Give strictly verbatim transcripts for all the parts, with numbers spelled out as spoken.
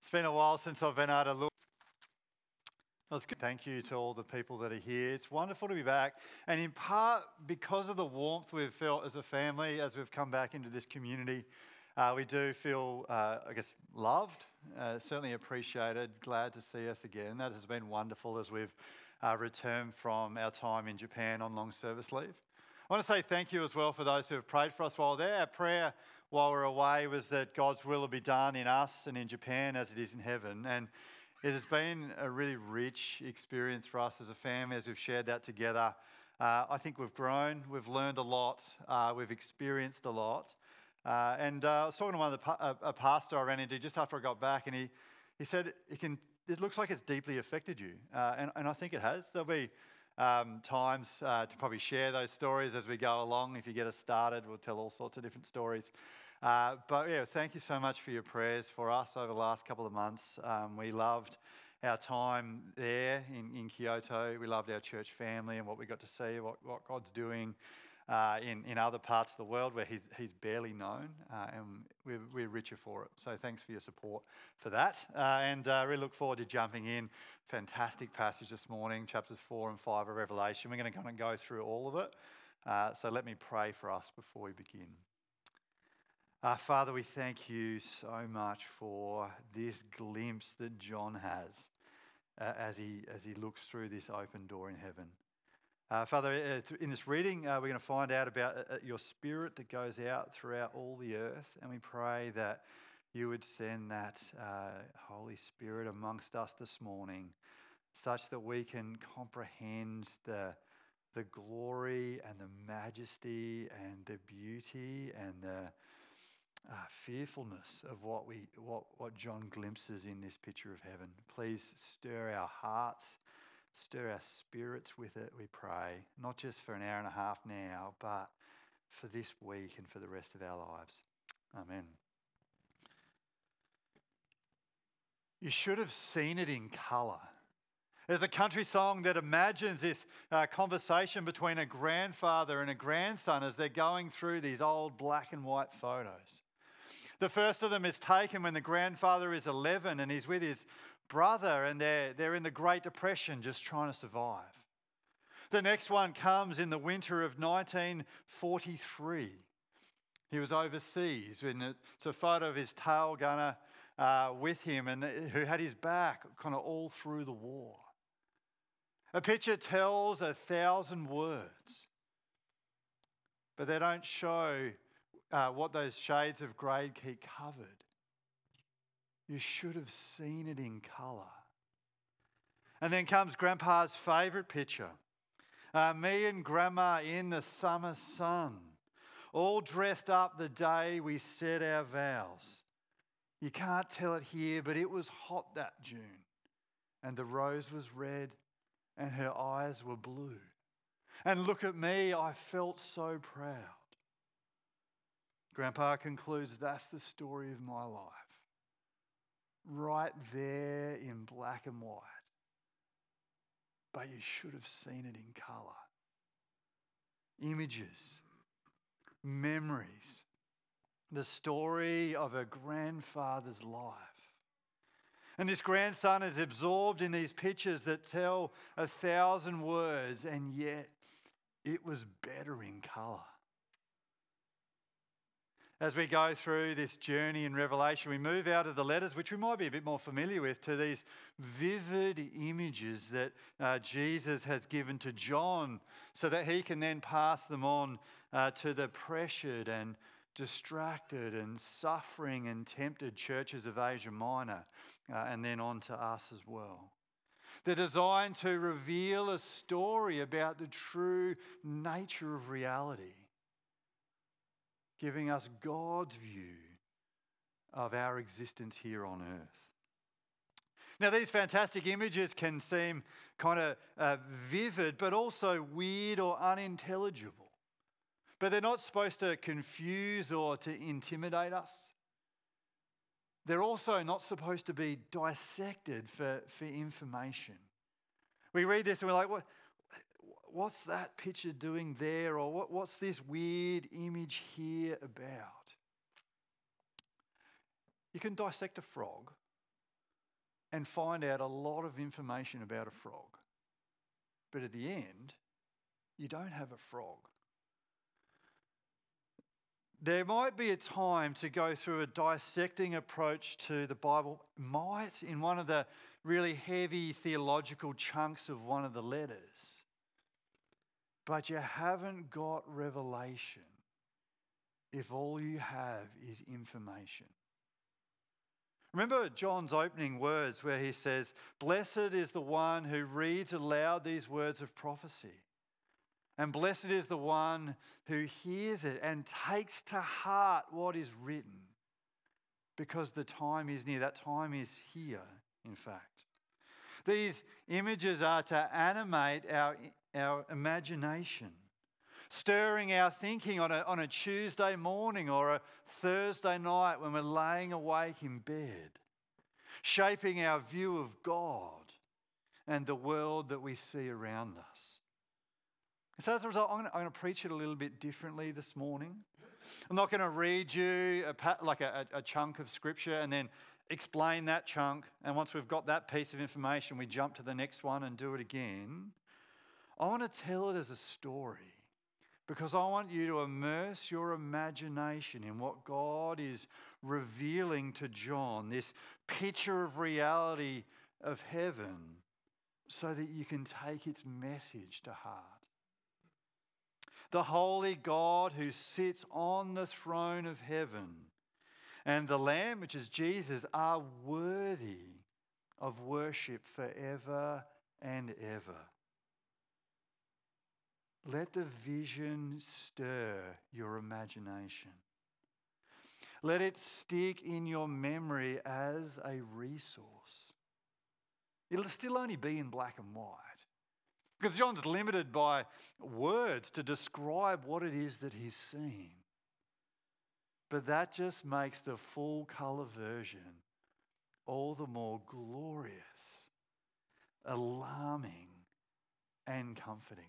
It's been a while since I've been able to look. That's good. Thank you to all the people that are here. It's wonderful to be back. And in part, because of the warmth we've felt as a family, as we've come back into this community, uh, we do feel, uh, I guess, loved, uh, certainly appreciated, glad to see us again. That has been wonderful as we've uh, returned from our time in Japan on long service leave. I want to say thank you as well for those who have prayed for us while there. Our prayer while we're away was that God's will will be done in us and in Japan as it is in heaven. And it has been a really rich experience for us as a family as we've shared that together. Uh, I think we've grown, we've learned a lot, uh, we've experienced a lot. Uh, and uh, I was talking to one of the pa- a, a pastor I ran into just after I got back, and he, he said it can. It looks like it's deeply affected you, uh, and, and I think it has. There'll be um, times uh, to probably share those stories as we go along. If you get us started, we'll tell all sorts of different stories. Uh, but yeah, thank you so much for your prayers for us over the last couple of months. Um, we loved our time there in, in Kyoto. We loved our church family and what we got to see, what, what God's doing uh, in, in other parts of the world where he's, he's barely known, uh, and we're, we're richer for it. So thanks for your support for that. Uh, and I uh, really look forward to jumping in. Fantastic passage this morning, chapters four and five of Revelation. We're going to kind of go through all of it. Uh, so let me pray for us before we begin. Uh, Father, we thank you so much for this glimpse that John has uh, as he as he looks through this open door in heaven. Uh, Father, uh, in this reading, uh, we're going to find out about uh, your Spirit that goes out throughout all the earth, and we pray that you would send that uh, Holy Spirit amongst us this morning, such that we can comprehend the the glory and the majesty and the beauty and the Uh, fearfulness of what we what what John glimpses in this picture of heaven. Please stir our hearts, stir our spirits with it, we pray, not just for an hour and a half now, but for this week and for the rest of our lives. Amen. You should have seen it in colour. There's a country song that imagines this uh, conversation between a grandfather and a grandson as they're going through these old black and white photos. The first of them is taken when the grandfather is eleven and he's with his brother, and they're, they're in the Great Depression just trying to survive. The next one comes in the winter of nineteen forty-three. He was overseas, and it's a photo of his tail gunner uh, with him, and who had his back kind of all through the war. A picture tells a thousand words, but they don't show Uh, what those shades of grey keep covered. You should have seen it in colour. And then comes Grandpa's favourite picture. Uh, me and Grandma in the summer sun, all dressed up the day we said our vows. You can't tell it here, but it was hot that June. And the rose was red and her eyes were blue. And look at me, I felt so proud. Grandpa concludes, that's the story of my life. Right there in black and white. But you should have seen it in colour. Images, memories, the story of a grandfather's life. And this grandson is absorbed in these pictures that tell a thousand words, and yet it was better in colour. As we go through this journey in Revelation, we move out of the letters, which we might be a bit more familiar with, to these vivid images that uh, Jesus has given to John so that he can then pass them on uh, to the pressured and distracted and suffering and tempted churches of Asia Minor, uh, and then on to us as well. They're designed to reveal a story about the true nature of reality, giving us God's view of our existence here on earth. Now, these fantastic images can seem kind of uh, vivid, but also weird or unintelligible. But they're not supposed to confuse or to intimidate us. They're also not supposed to be dissected for, for information. We read this and we're like, what? What's that picture doing there? Or what, what's this weird image here about? You can dissect a frog, and find out a lot of information about a frog. But at the end, you don't have a frog. There might be a time to go through a dissecting approach to the Bible, might in one of the really heavy theological chunks of one of the letters. But you haven't got revelation if all you have is information. Remember John's opening words where he says, "Blessed is the one who reads aloud these words of prophecy. And blessed is the one who hears it and takes to heart what is written, because the time is near." That time is here, in fact. These images are to animate our, our imagination, stirring our thinking on a, on a Tuesday morning or a Thursday night when we're laying awake in bed, shaping our view of God and the world that we see around us. So as a result, I'm going to preach it a little bit differently this morning. I'm not going to read you a, like a, a chunk of scripture and then explain that chunk. And once we've got that piece of information, we jump to the next one and do it again. I want to tell it as a story because I want you to immerse your imagination in what God is revealing to John, this picture of reality of heaven, so that you can take its message to heart. The holy God who sits on the throne of heaven and the Lamb, which is Jesus, are worthy of worship forever and ever. Let the vision stir your imagination. Let it stick in your memory as a resource. It'll still only be in black and white, because John's limited by words to describe what it is that he's seen. But that just makes the full colour version all the more glorious, alarming, and comforting.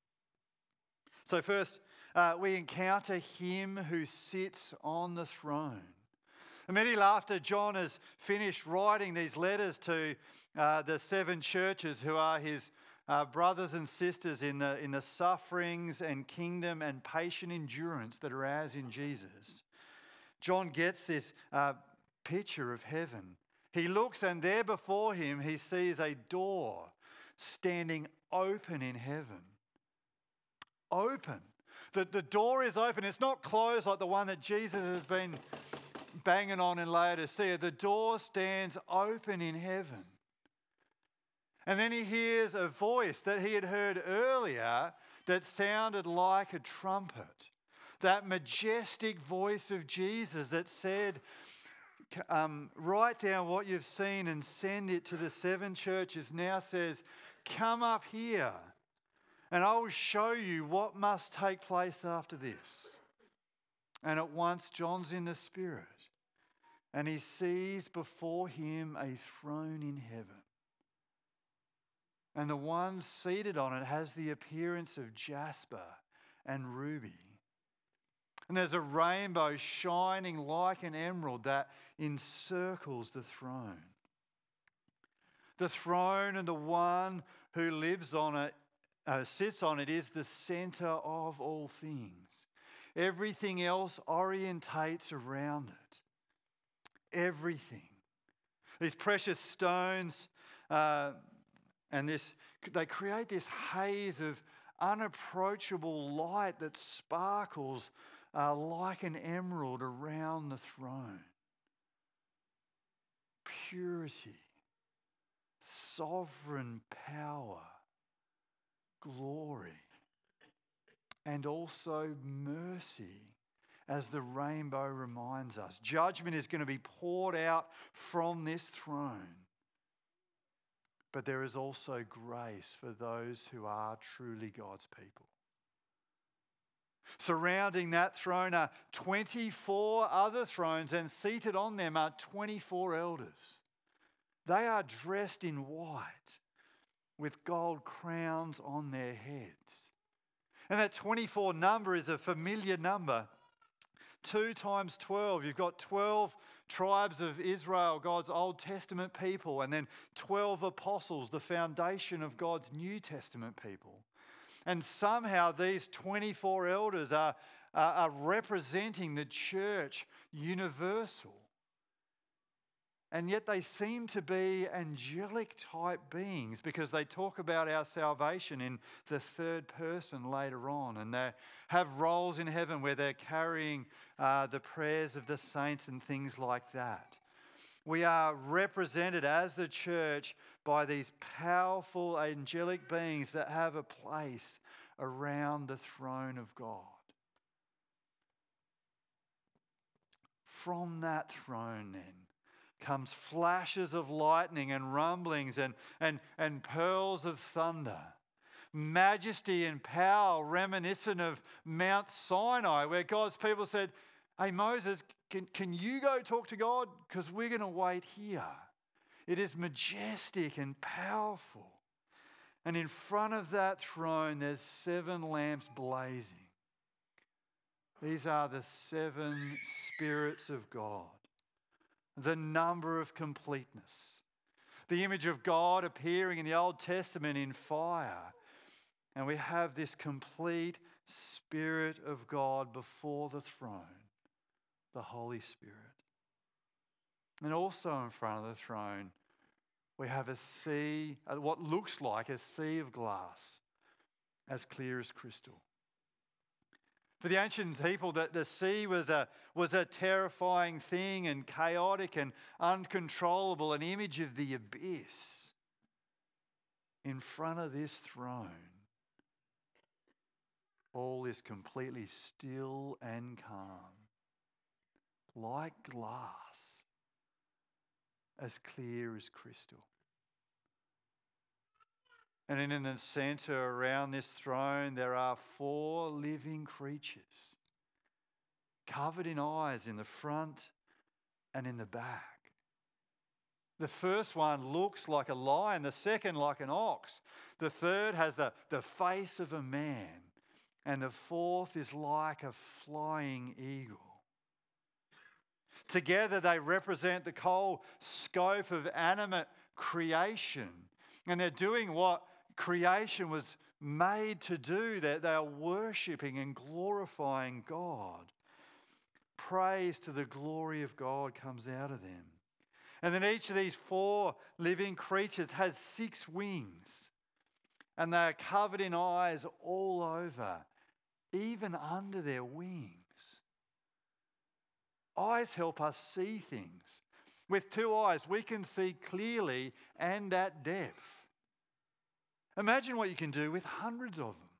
So first, uh, we encounter him who sits on the throne. Immediately after John has finished writing these letters to uh, the seven churches who are his Uh, brothers and sisters in the, in the sufferings and kingdom and patient endurance that are ours in Jesus, John gets this uh, picture of heaven. He looks, and there before him he sees a door standing open in heaven. Open. The, the door is open. It's not closed like the one that Jesus has been banging on in Laodicea. The door stands open in heaven. And then he hears a voice that he had heard earlier that sounded like a trumpet. That majestic voice of Jesus that said, um, write down what you've seen and send it to the seven churches, now says, come up here and I will show you what must take place after this. And at once John's in the Spirit and he sees before him a throne in heaven. And the one seated on it has the appearance of jasper and ruby. And there's a rainbow shining like an emerald that encircles the throne. The throne and the one who lives on it, uh, sits on it, is the center of all things. Everything else orientates around it. Everything. These precious stones, uh, and this, they create this haze of unapproachable light that sparkles uh, like an emerald around the throne. Purity, sovereign power, glory, and also mercy, as the rainbow reminds us. Judgment is going to be poured out from this throne. But there is also grace for those who are truly God's people. Surrounding that throne are twenty-four other thrones, and seated on them are twenty-four elders. They are dressed in white with gold crowns on their heads. And that twenty-four number is a familiar number. Two times twelve. You've got twelve tribes of Israel, God's Old Testament people, and then twelve apostles, the foundation of God's New Testament people. And somehow these twenty-four elders are, are, are representing the church universal. And yet they seem to be angelic type beings, because they talk about our salvation in the third person later on. And they have roles in heaven where they're carrying uh, the prayers of the saints and things like that. We are represented as the church by these powerful angelic beings that have a place around the throne of God. From that throne then comes flashes of lightning and rumblings and, and, and pearls of thunder. Majesty and power reminiscent of Mount Sinai, where God's people said, hey, Moses, can, can you go talk to God? Because we're going to wait here. It is majestic and powerful. And in front of that throne, there's seven lamps blazing. These are the seven spirits of God. The number of completeness. The image of God appearing in the Old Testament in fire. And we have this complete Spirit of God before the throne, the Holy Spirit. And also in front of the throne, we have a sea, what looks like a sea of glass, as clear as crystal. For the ancient people, the, the sea was a, was a terrifying thing and chaotic and uncontrollable, an image of the abyss. In front of this throne, all is completely still and calm, like glass, as clear as crystal. And in the center around this throne, there are four living creatures, covered in eyes in the front and in the back. The first one looks like a lion, the second like an ox. The third has the, the face of a man. And the fourth is like a flying eagle. Together they represent the whole scope of animate creation. And they're doing what creation was made to do. That they are worshipping and glorifying God. Praise to the glory of God comes out of them. And then each of these four living creatures has six wings. And they are covered in eyes all over, even under their wings. Eyes help us see things. With two eyes, we can see clearly and at depth. Imagine what you can do with hundreds of them.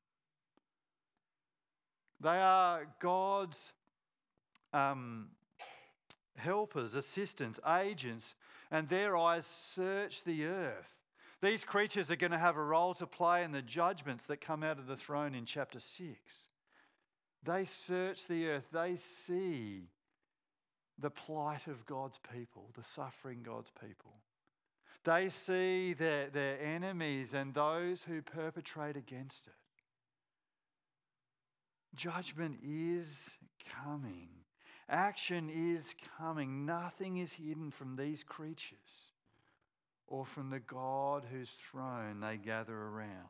They are God's um, helpers, assistants, agents, and their eyes search the earth. These creatures are going to have a role to play in the judgments that come out of the throne in chapter six. They search the earth. They see the plight of God's people, the suffering God's people. They see their, their enemies and those who perpetrate against it. Judgment is coming. Action is coming. Nothing is hidden from these creatures or from the God whose throne they gather around.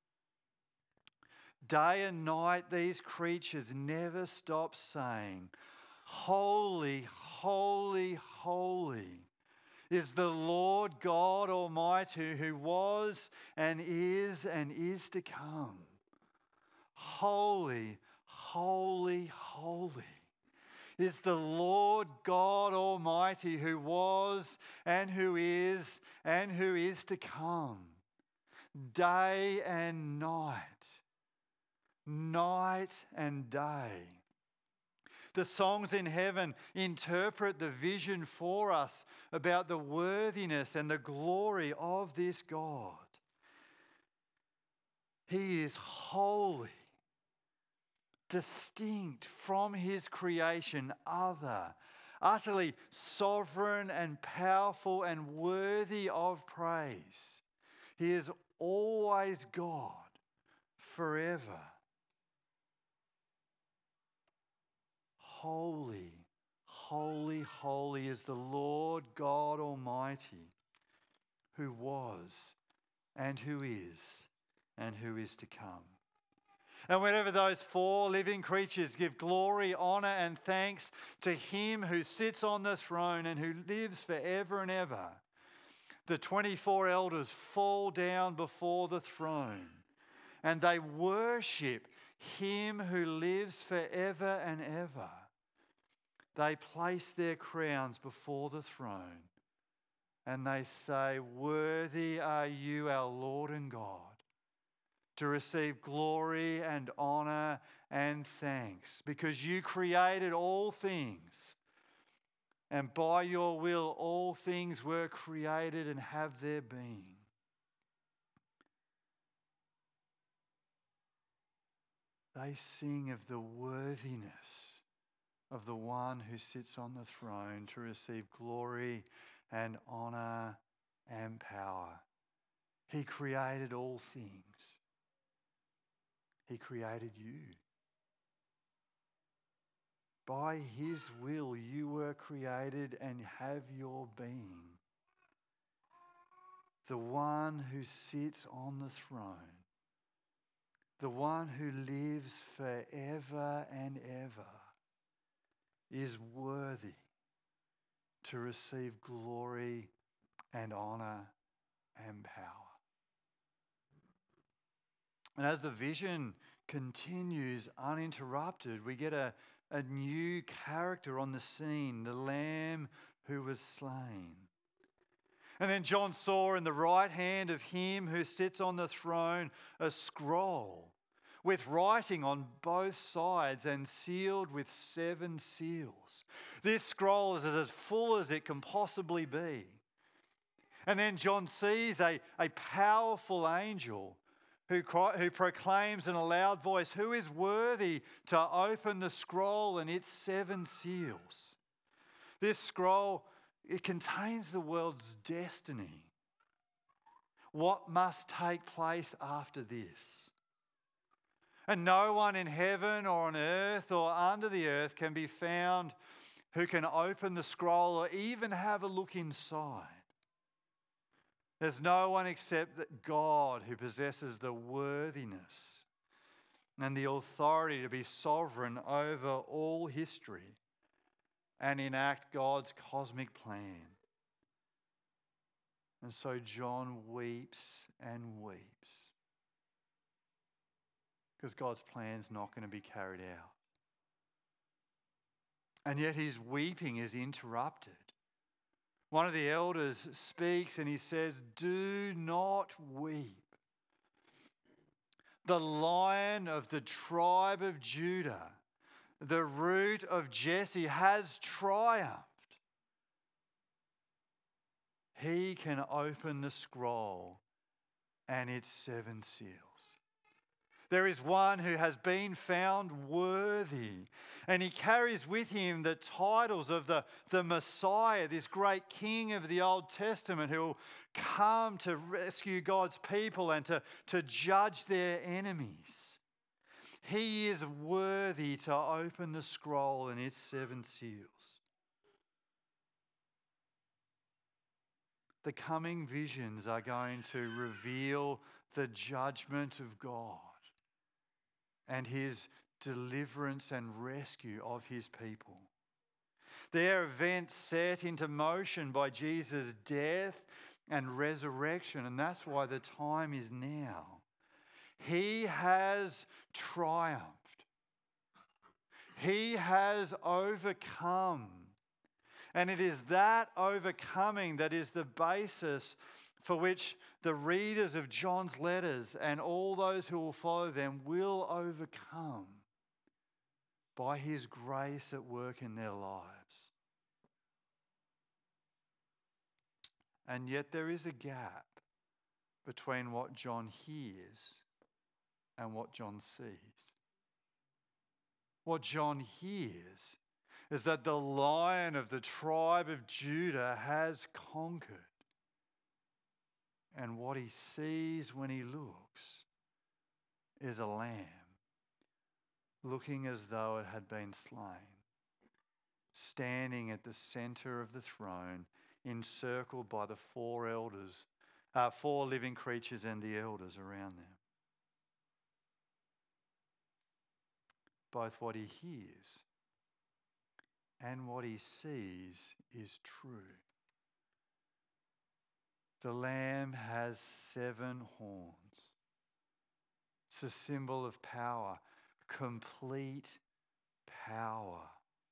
Day and night, these creatures never stop saying, holy, holy, holy is the Lord God Almighty, who was and is and is to come. Holy, holy, holy is the Lord God Almighty, who was and who is and who is to come. Day and night, night and day. The songs in heaven interpret the vision for us about the worthiness and the glory of this God. He is holy, distinct from his creation, other, utterly sovereign and powerful and worthy of praise. He is always God, forever. Holy, holy, holy is the Lord God Almighty, who was and who is and who is to come. And whenever those four living creatures give glory, honour and thanks to him who sits on the throne and who lives forever and ever, the twenty-four elders fall down before the throne and they worship him who lives forever and ever. They place their crowns before the throne and they say, "Worthy are you, our Lord and God, to receive glory and honour and thanks, because you created all things, and by your will all things were created and have their being." They sing of the worthiness of the one who sits on the throne to receive glory and honour and power. He created all things. He created you. By his will you were created and have your being. The one who sits on the throne, the one who lives forever and ever, is worthy to receive glory and honour and power. And as the vision continues uninterrupted, we get a, a new character on the scene, the Lamb who was slain. And then John saw in the right hand of him who sits on the throne a scroll with writing on both sides and sealed with seven seals. This scroll is as full as it can possibly be. And then John sees a, a powerful angel who, cry, who proclaims in a loud voice, "Who is worthy to open the scroll and its seven seals?" This scroll, it contains the world's destiny. What must take place after this? And no one in heaven or on earth or under the earth can be found who can open the scroll or even have a look inside. There's no one except that God, who possesses the worthiness and the authority to be sovereign over all history and enact God's cosmic plan. And so John weeps and weeps because God's plan's not going to be carried out. And yet his weeping is interrupted. One of the elders speaks and he says, "Do not weep. The Lion of the tribe of Judah, the Root of Jesse, has triumphed. He can open the scroll and its seven seals." There is one who has been found worthy, and he carries with him the titles of the, the Messiah, this great king of the Old Testament who will come to rescue God's people and to, to judge their enemies. He is worthy to open the scroll and its seven seals. The coming visions are going to reveal the judgment of God and his deliverance and rescue of his people. They're events set into motion by Jesus' death and resurrection, and that's why the time is now. He has triumphed. He has overcome. And it is that overcoming that is the basis for which the readers of John's letters and all those who will follow them will overcome by his grace at work in their lives. And yet there is a gap between what John hears and what John sees. What John hears is that the Lion of the tribe of Judah has conquered. And what he sees when he looks is a lamb looking as though it had been slain. standing at the center of the throne, encircled by the four elders, uh, four living creatures and the elders around them. Both what he hears and what he sees is true. The Lamb has seven horns. It's a symbol of power, complete power.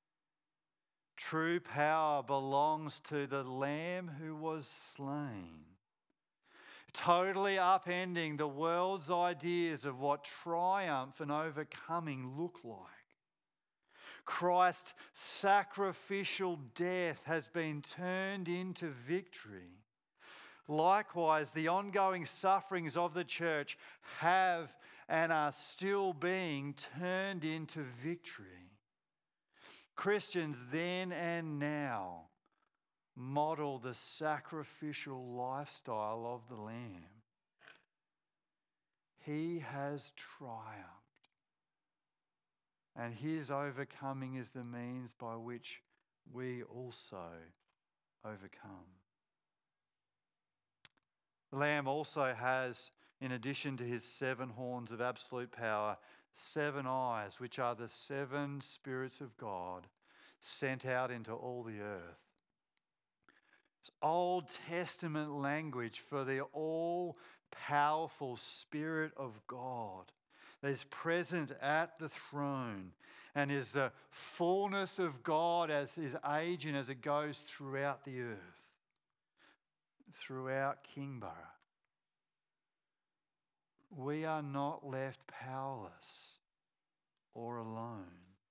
True power belongs to the Lamb who was slain, totally upending the world's ideas of what triumph and overcoming look like. Christ's sacrificial death has been turned into victory. Likewise, the ongoing sufferings of the church have and are still being turned into victory. Christians then and now model the sacrificial lifestyle of the Lamb. He has triumphed, and his overcoming is the means by which we also overcome. The Lamb also has, in addition to his seven horns of absolute power, seven eyes, which are the seven spirits of God sent out into all the earth. It's Old Testament language for the all-powerful Spirit of God that is present at the throne and is the fullness of God as is aging as it goes throughout the earth, throughout Kingborough. We are not left powerless or alone.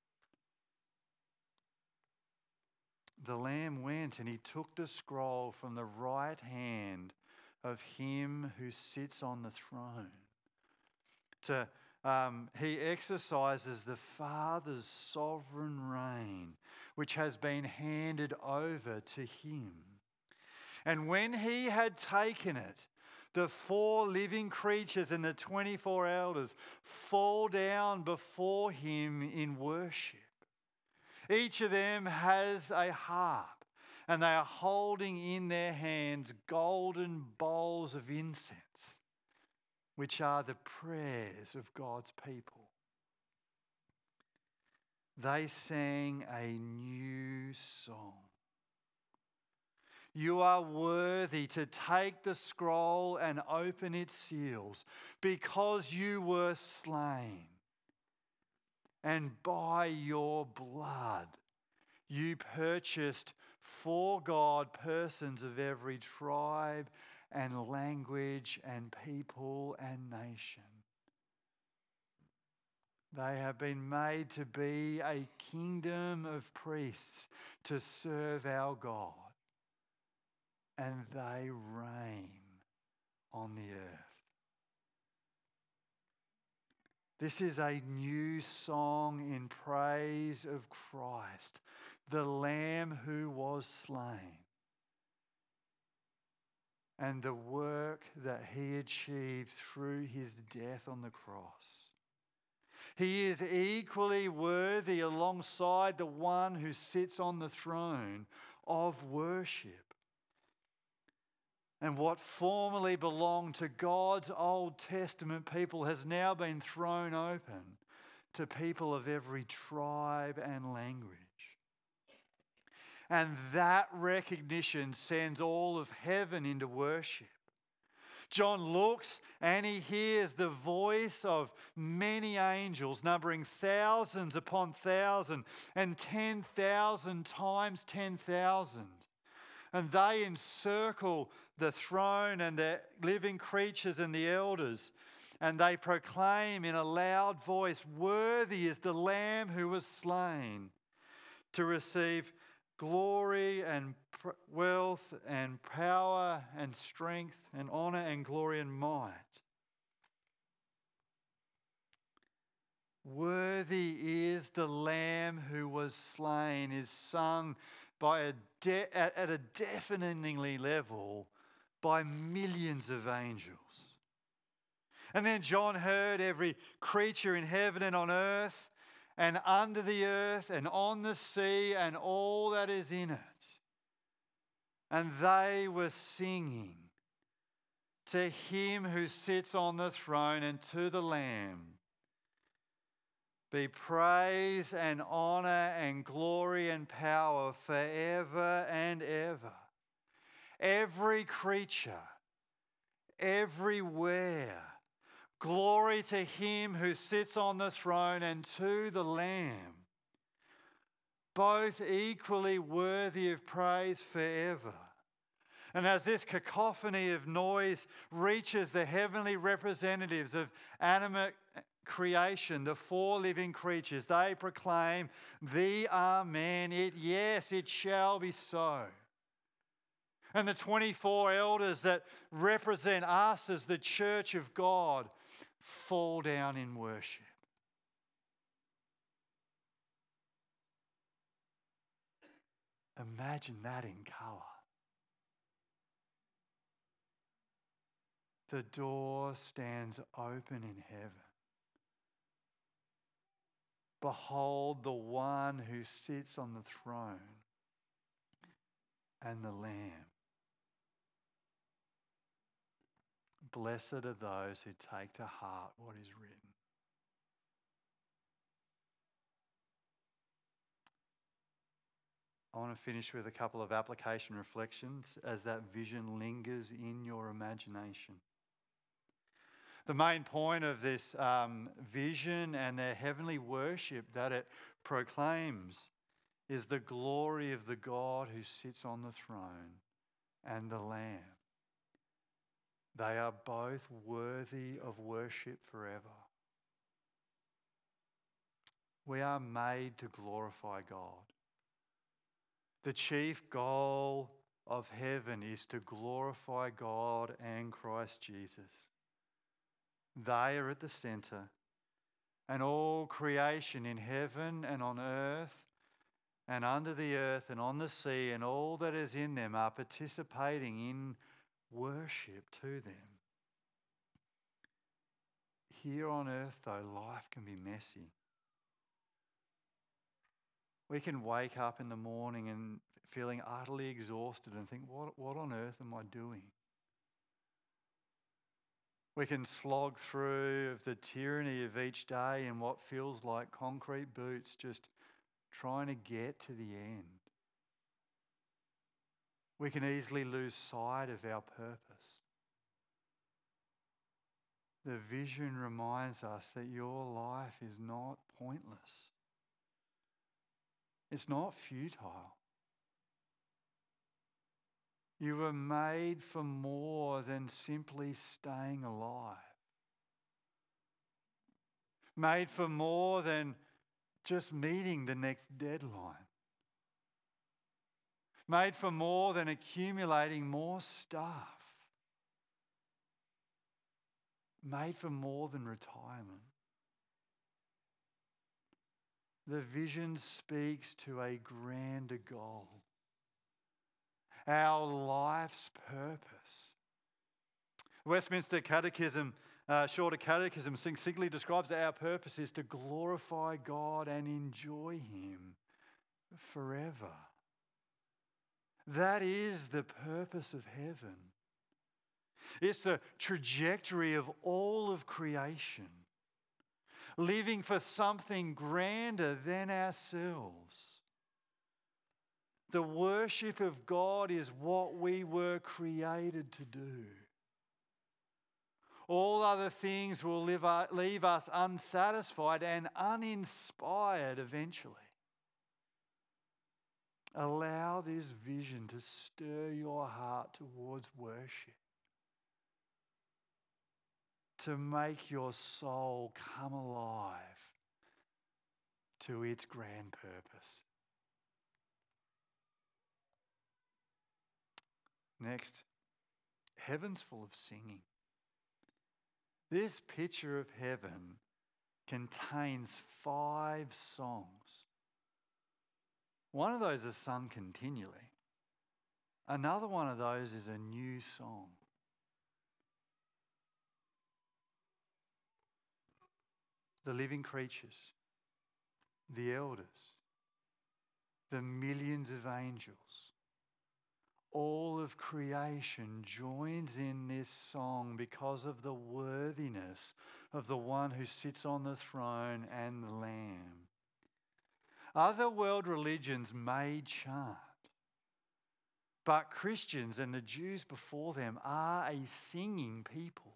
The Lamb went and he took the scroll from the right hand of him who sits on the throne. To, um, he exercises the Father's sovereign reign, which has been handed over to him. And when he had taken it, the four living creatures and the twenty-four elders fall down before him in worship. Each of them has a harp, and they are holding in their hands golden bowls of incense, which are the prayers of God's people. They sang a new song. You are worthy to take the scroll and open its seals, because you were slain. And by your blood you purchased for God persons of every tribe and language and people and nation. They have been made to be a kingdom of priests to serve our God, and they reign on the earth. This is a new song in praise of Christ, the Lamb who was slain, and the work that he achieved through his death on the cross. He is equally worthy, alongside the one who sits on the throne, of worship. And what formerly belonged to God's Old Testament people has now been thrown open to people of every tribe and language. And that recognition sends all of heaven into worship. John looks and he hears the voice of many angels, numbering thousands upon thousands and ten thousand times ten thousand. And they encircle the throne and the living creatures and the elders. And they proclaim in a loud voice, "Worthy is the Lamb who was slain to receive glory and pr- wealth and power and strength and honor and glory and might." Worthy is the Lamb who was slain is sung by a de- at, at a deafeningly level by millions of angels. And then John heard every creature in heaven and on earth and under the earth and on the sea and all that is in it. And they were singing to him who sits on the throne and to the Lamb be praise and honour and glory and power forever and ever. Every creature, everywhere, glory to him who sits on the throne and to the Lamb, both equally worthy of praise forever. And as this cacophony of noise reaches the heavenly representatives of animate creation, the four living creatures, they proclaim the Amen. It, yes, it shall be so. And the twenty-four elders that represent us as the church of God fall down in worship. Imagine that in colour. The door stands open in heaven. Behold the one who sits on the throne and the Lamb. Blessed are those who take to heart what is written. I want to finish with a couple of application reflections as that vision lingers in your imagination. The main point of this um, vision and their heavenly worship that it proclaims is the glory of the God who sits on the throne and the Lamb. They are both worthy of worship forever. We are made to glorify God. The chief goal of heaven is to glorify God and Christ Jesus. They are at the centre, and all creation in heaven and on earth and under the earth and on the sea and all that is in them are participating in worship to them. Here on earth, though, life can be messy. We can wake up in the morning and feeling utterly exhausted and think, what, what on earth am I doing? We can slog through of the tyranny of each day in what feels like concrete boots, just trying to get to the end. We can easily lose sight of our purpose. The vision reminds us that your life is not pointless. It's not futile. You were made for more than simply staying alive. Made for more than just meeting the next deadline. Made for more than accumulating more stuff. Made for more than retirement. The vision speaks to a grander goal. Our life's purpose. Westminster Catechism, uh, Shorter Catechism, succinctly describes that our purpose is to glorify God and enjoy Him forever. That is the purpose of heaven. It's the trajectory of all of creation, living for something grander than ourselves. The worship of God is what we were created to do. All other things will leave us unsatisfied and uninspired eventually. Allow this vision to stir your heart towards worship, to make your soul come alive to its grand purpose. Next, heaven's full of singing. This picture of heaven contains five songs. One of those is sung continually. Another one of those is a new song. The living creatures, the elders, the millions of angels, all of creation joins in this song because of the worthiness of the one who sits on the throne and the Lamb. Other world religions may chant, but Christians and the Jews before them are a singing people.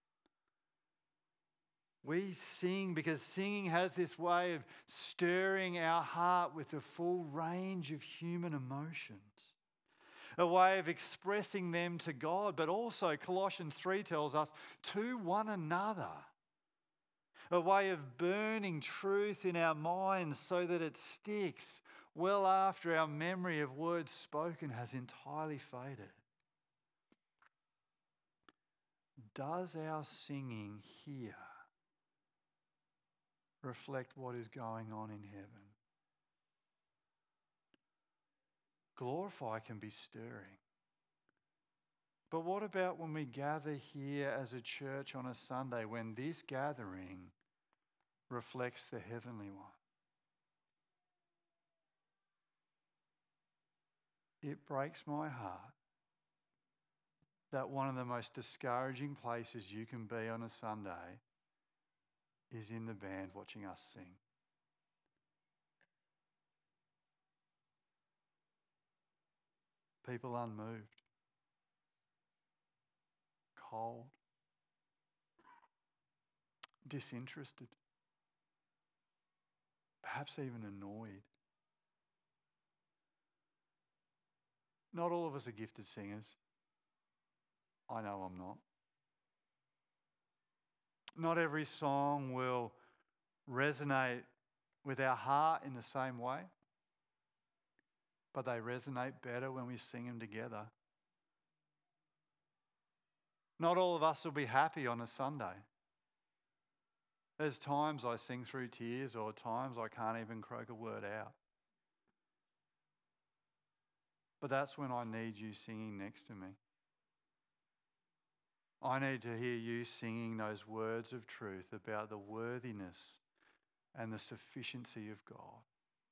We sing because singing has this way of stirring our heart with the full range of human emotions, a way of expressing them to God, but also Colossians three tells us to one another, a way of burning truth in our minds so that it sticks well after our memory of words spoken has entirely faded. Does our singing here reflect what is going on in heaven? Glorify can be stirring. But what about when we gather here as a church on a Sunday, when this gathering reflects the heavenly one? It breaks my heart that one of the most discouraging places you can be on a Sunday is in the band watching us sing. People unmoved, cold, disinterested, perhaps even annoyed. Not all of us are gifted singers. I know I'm not. Not every song will resonate with our heart in the same way, but they resonate better when we sing them together. Not all of us will be happy on a Sunday. There's times I sing through tears, or times I can't even croak a word out. But that's when I need you singing next to me. I need to hear you singing those words of truth about the worthiness and the sufficiency of God.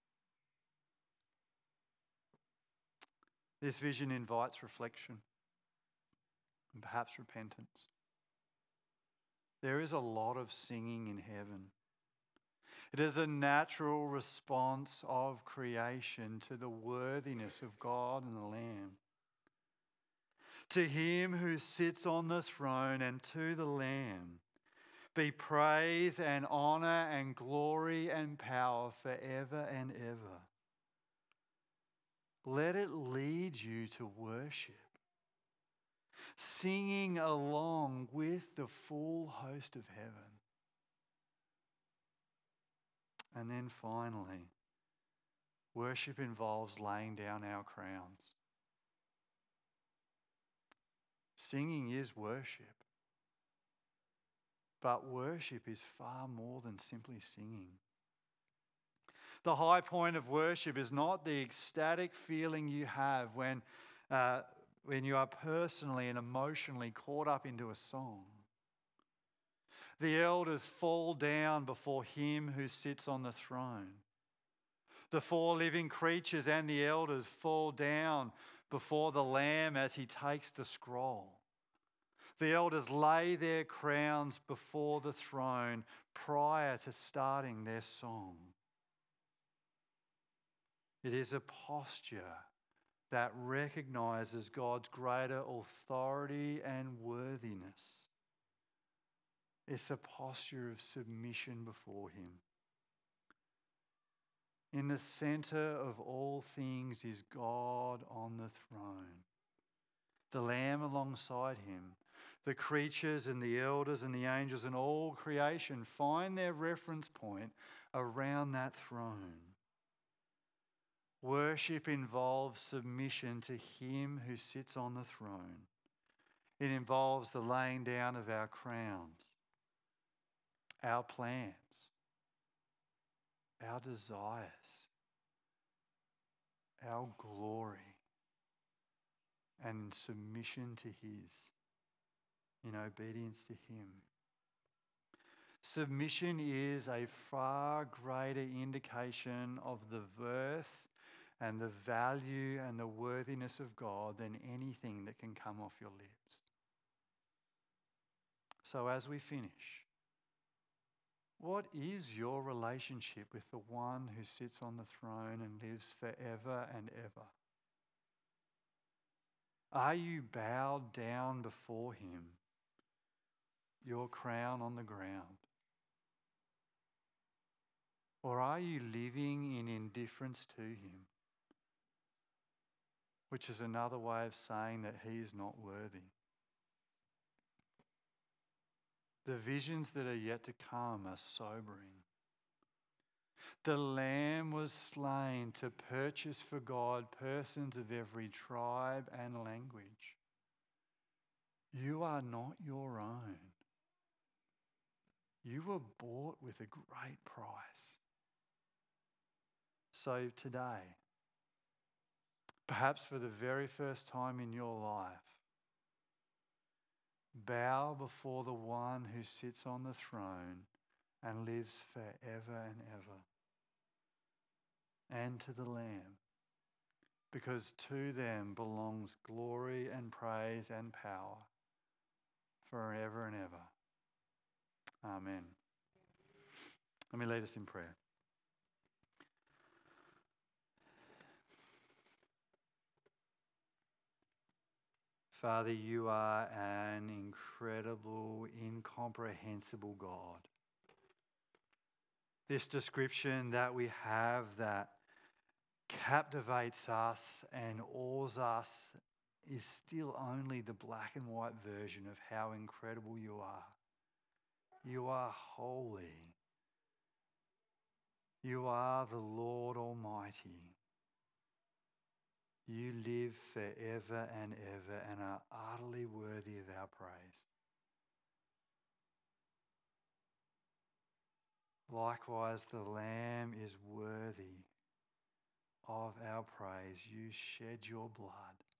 This vision invites reflection and perhaps repentance. There is a lot of singing in heaven. It is a natural response of creation to the worthiness of God and the Lamb. To him who sits on the throne and to the Lamb be praise and honour and glory and power forever and ever. Let it lead you to worship, singing along with the full host of heaven. And then finally, worship involves laying down our crowns. Singing is worship, but worship is far more than simply singing. The high point of worship is not the ecstatic feeling you have when, uh, when you are personally and emotionally caught up into a song. The elders fall down before him who sits on the throne. The four living creatures and the elders fall down before the Lamb as he takes the scroll. The elders lay their crowns before the throne prior to starting their song. It is a posture that recognizes God's greater authority and worthiness. It's a posture of submission before him. In the center of all things is God on the throne, the Lamb alongside him. The creatures and the elders and the angels and all creation find their reference point around that throne. Worship involves submission to him who sits on the throne. It involves the laying down of our crowns, our plans, our desires, our glory, and submission to his, in obedience to him. Submission is a far greater indication of the worth and the value and the worthiness of God than anything that can come off your lips. So as we finish, what is your relationship with the one who sits on the throne and lives forever and ever? Are you bowed down before him, your crown on the ground? Or are you living in indifference to him, which is another way of saying that he is not worthy? The visions that are yet to come are sobering. The Lamb was slain to purchase for God persons of every tribe and language. You are not your own. You were bought with a great price. So today, perhaps for the very first time in your life, bow before the one who sits on the throne and lives forever and ever, and to the Lamb, because to them belongs glory and praise and power forever and ever. Amen. Let me lead us in prayer. Father, you are an incredible, incomprehensible God. This description that we have that captivates us and awes us is still only the black and white version of how incredible you are. You are holy. You are the Lord Almighty. You live forever and ever and are utterly worthy of our praise. Likewise, the Lamb is worthy of our praise. You shed your blood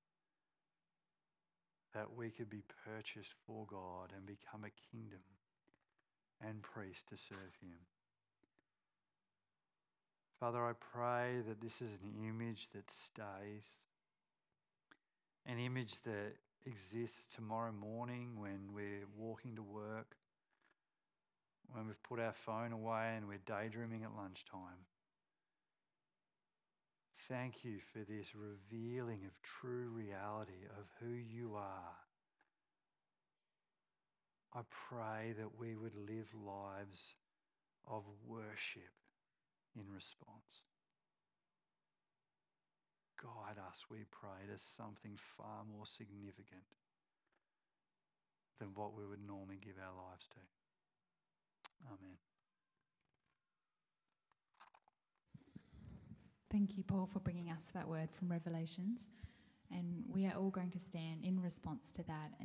that we could be purchased for God and become a kingdom and priest to serve him. Father, I pray that this is an image that stays, an image that exists tomorrow morning when we're walking to work, when we've put our phone away and we're daydreaming at lunchtime. Thank you for this revealing of true reality of who you are. I pray that we would live lives of worship in response. Guide us, we pray, to something far more significant than what we would normally give our lives to. Amen. Thank you, Paul, for bringing us that word from Revelations. And we are all going to stand in response to that.